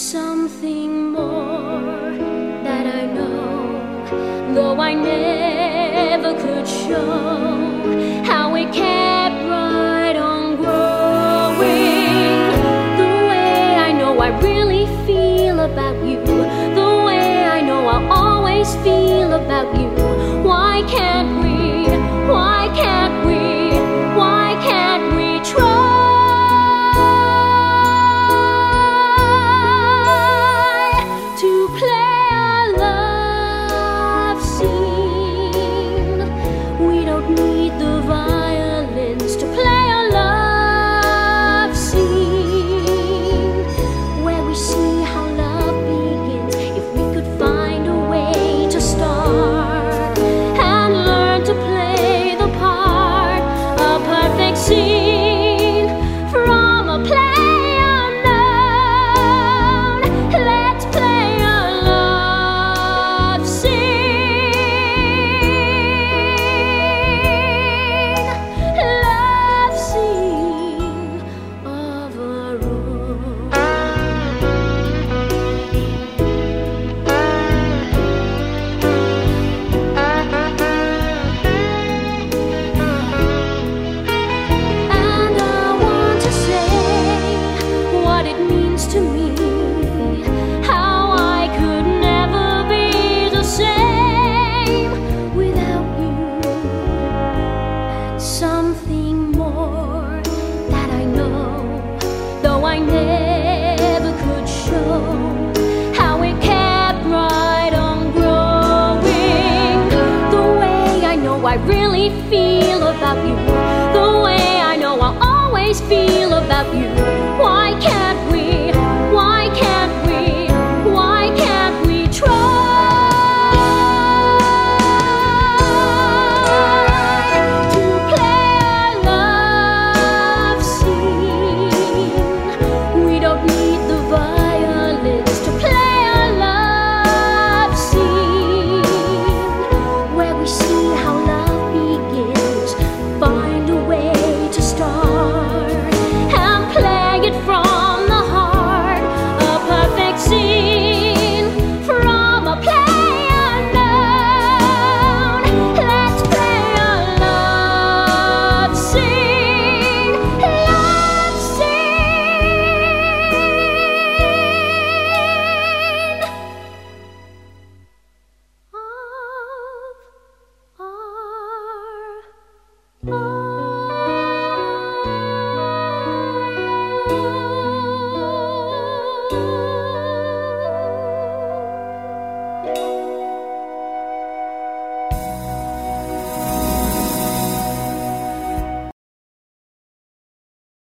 something more that I know, though I never could show how it kept right on growing. The way I know I really feel about you, the way I know I'll always feel about you. Why can't we, why can't we, why can't we try to play a love scene? We don't need the violins to play a love scene, where we see how love begins. If we could find a way to start and learn to play the part, a perfect scene from a play unknown. Let's play a love scene of our own. And I want to say what it means to me, how I could never be the same without you, and something more that I know, though I never could show how it kept right on growing. The way I know I really feel about you, the way I know I'll always feel about you.